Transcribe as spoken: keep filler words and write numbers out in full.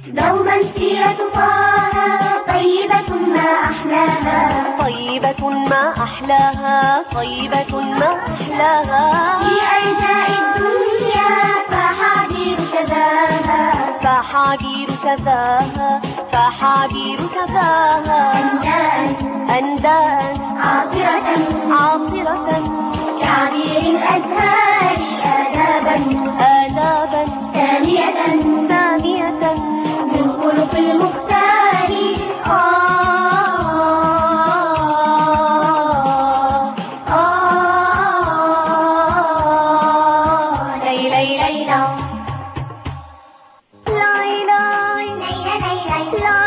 دوما سيرة طه طيبة ما أحلاها، طيبة ما أحلاها، طيبة ما أحلاها. في أرجاء الدنيا فحابير شذاها، فحابير شذاها، فحابير شذاها. أنداء أنداء عاطرة عاطرة كعبير الأزهار، آدابا آدابا ثانية ثانية من خلق المختار. آه آه ليلى ليلى لا لا ليلى ليلى لا